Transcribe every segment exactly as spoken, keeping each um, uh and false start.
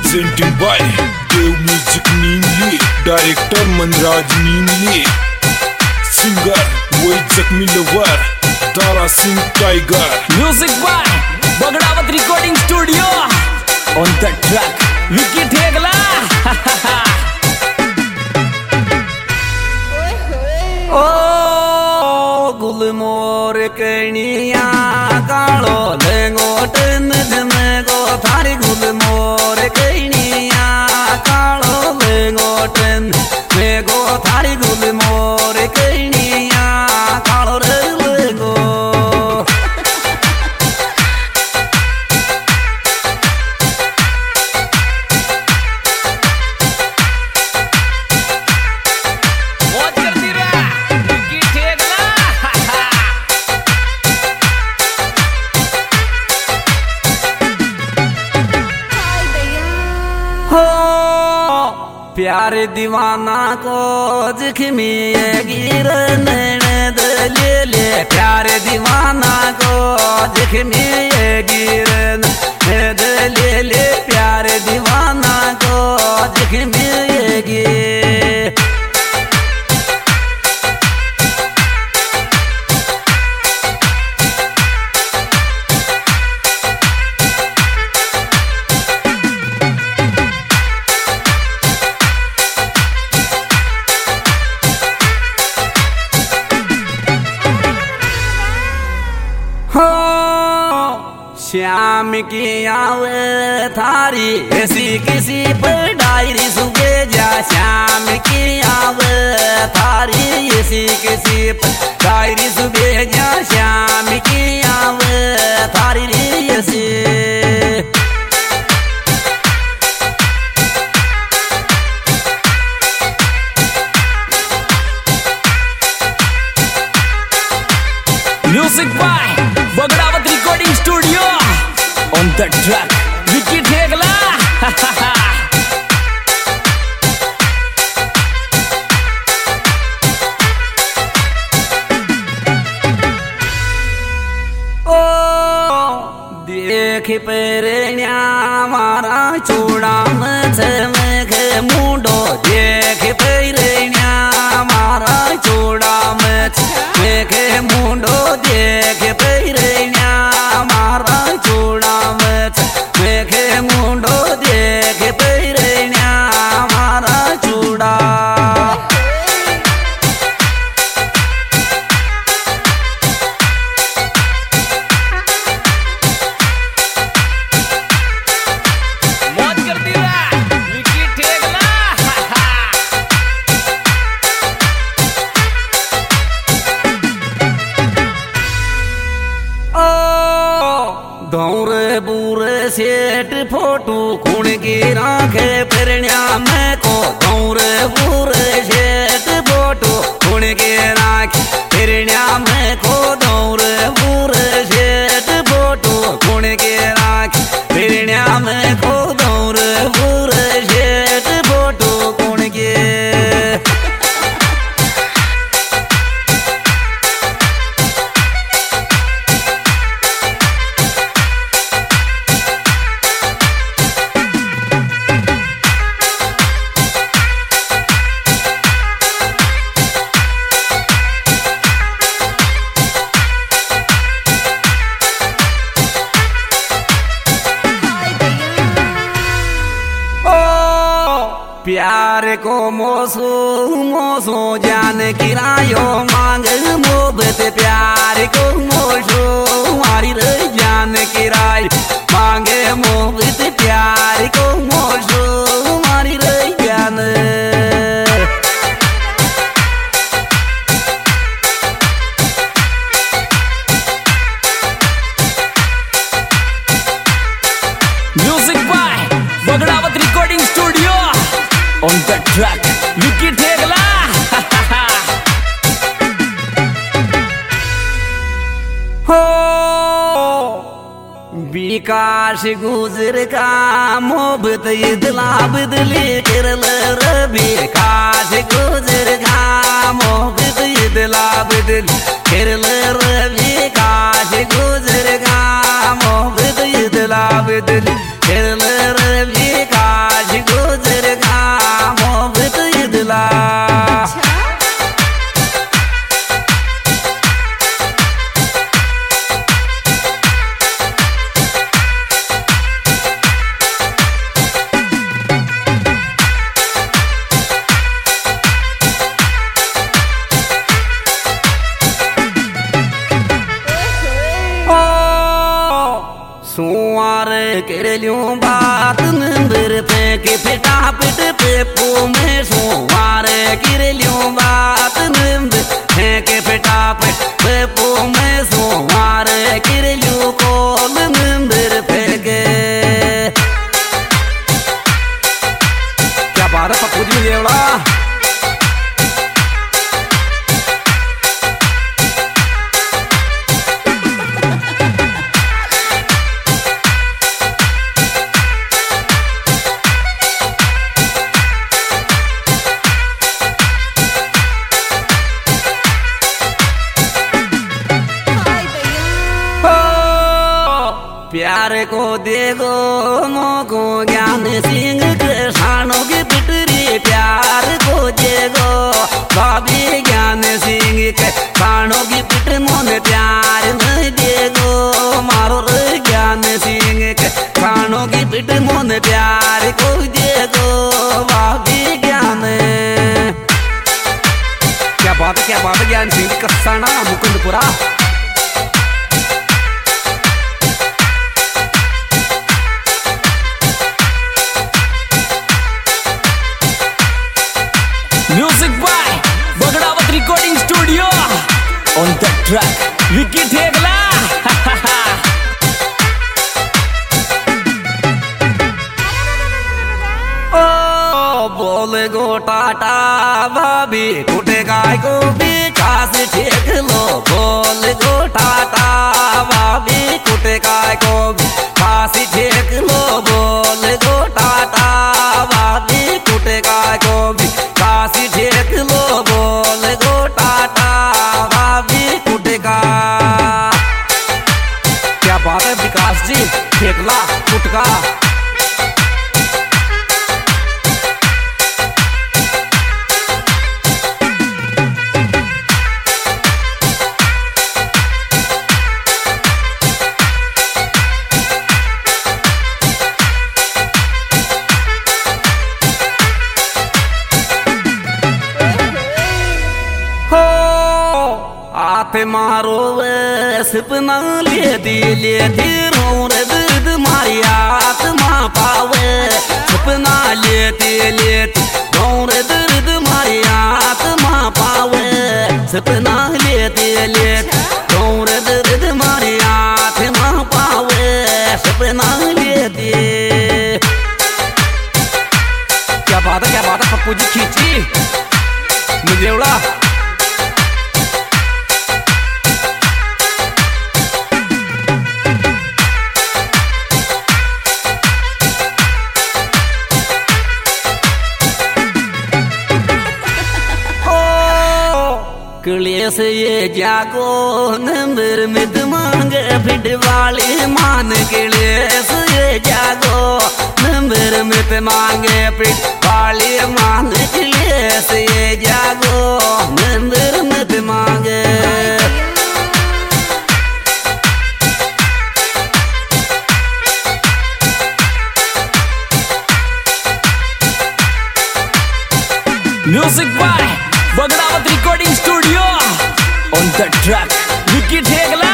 Presenting by Dev Music Nimli, Director Manraj Nimli, Singer Wait Zakmi Lover, Tara Singh Tiger. Music by Bagdawat Recording Studio. On the track, Vicky Thegla. Oh, Gulmore Kenya, Kalo Lengoten, Jnego, Tari Gulmore Kenya, Kalo Lengoten, Nego, Tari Gulmore Kenya, Kalo Lengo. प्यारे दीवाना को जख्मी गिर ले ले प्यारे दीवाना को जख्मी गिर ले ले प्यारे दीवाना को जख्मी गिर श्याम की आवे थारी ऐसी किसी पर डायरी सुगे जा श्याम की आवे थारी ऐसी किसी पर डायरी सुगे जा श्याम की आवे थारी ऐसी Music by Bagdawat Recording Studio. On the track, Vicky Thegla. Oh, देख पेरण्या मारा चूड़ा मचमक मुंडो देख पेरण्या मारा चूड़ा मचमक मुंडो देख पेरण्या मारा चूड़ा मचमक मुंडो देख पेरण्या मारा चूड़ा दौरे बूरे सेठ फोटो खून की राखे फिरण्या मैं को दौरे बूरे सेठ फोटो खून की राखे फिरण्या मैं को दौरे बूरे सेठ फोटो खून की राखे फिरण्या मैं को दौरे बूरे सेठ फोटो खून की प्यार को मोसो मोसो जान किरायो मांग मोहब्बत प्यार को मोसो मारी रे जान किराय मांगे मोहब्बत प्यार को मोसो मारी रे जान Music by Bagdawat Recording Studio. On the track, Vicky Thegla. हो विकास गुजर का मोहब्बत इदला बदली कर ले विकास गुजर का मोहब्बत इदला बदली कर ले विकास गुजर का मोहब्बत इदला बदली कर ले विकास कर लूं बात नंबर फेंक पिटा पिट पे पो में सोवार कर लूं बात नंबर फेंक पिटा पिट पे पो में सोवार कर लूं कॉल नंबर फेंक। क्या बात है पप्पू जी देवड़ा। प्यार को देगो मोको ज्ञान सिंह कृष्णों की पिटरी प्यार को देगो भाभी ज्ञान सिंह कृष्णों की पिट मोन प्यार न देगो मारो ज्ञान सिंह कृष्णों की पिट मोन प्यार को देगो भाभी ज्ञान। क्या बात है क्या बात है ज्ञान Singh Kasana Mukundpura. Music by Bagdawat Recording Studio. On the track, Vicky Thegla. ओ बोल गो टाटा भाभी कुटे गाय को भी कास ठेक लो। बोल गो टाटा भाभी कुटे गाय को भी कास ठेक लो। बोल गो टाटा भाभी कुटे गाय को भी कासी ठेक लो। बोल गो टाटा भाभी कुटका। क्या बात है विकास जी ठेकला कुटका। हाथ मारो वे सपना ले दिले धीरों रे दर्द मारी आत्मा पावे। सपना लेते लेते धोर दर्द मारी आत्मा पावे। सपना लेते लेते धोर दर्द मारी आत्मा पावे। सपना लेते। क्या बात है क्या बात है पप्पू जी खींची मुझे उड़ा। क्लेश ये जागो नंबर मित मांगे फिट वाली मान। क्लेश ये जागो नंबर मित मांगे फिट वाली मान। क्लेश ये जागो नंबर मित मांगे। Music by Bagdawat Recording Studio. On the track, Vicky Thegla.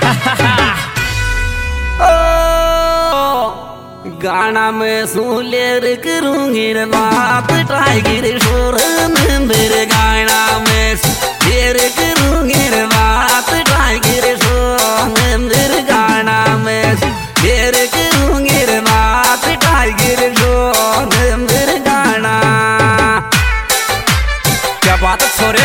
गाना में सुलेर करूंगी बात टाइगर शोर नंबर। गाना में सुलेर करूंगी बात टाइगर शोर नंबर। गाना में सुलेर करूंगी बात टाइगर शोर नंबर। गाना क्या बात है छोरे।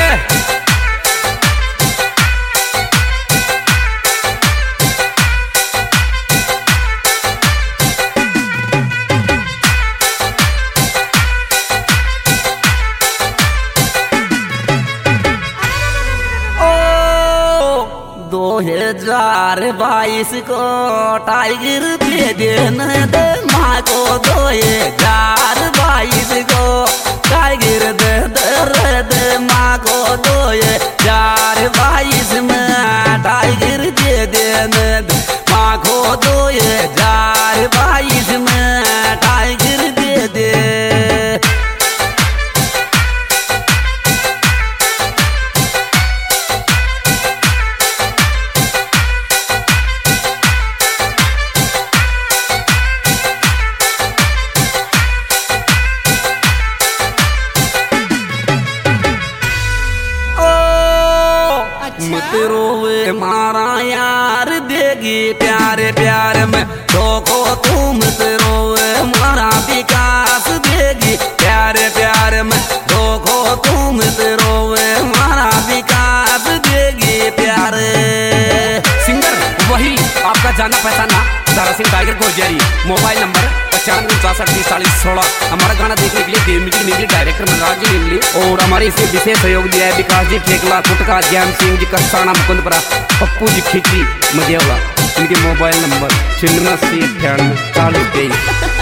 दो हजार बाईस को टाइगर दे देना दे माँ को। दो हजार बाईस को टाइगर दे दे दे माँ को। दो हजार बाईस में टाइगर दे देना दे माँ को। दो हजार बाईस में टाइगर दे दे। जाना पहचाना Dara Singh tiger Gojari. Mobile number पचानवे चौसठ तीस चालीस सोलह। हमारा गाना देखने के लिए देव म्यूजिक नीमली डायरेक्टर मनराज जी नीमली और हमारे इसे विशेष सहयोग दिया है विकास जी ठेकला, कुटका, ज्ञान सिंह जी कसाना, मुकुंदपुरा, पप्पू जी खिची मजेवला। इनके मोबाइल नंबर छिन्नवे अस्सी अठानवे चालीस तेईस।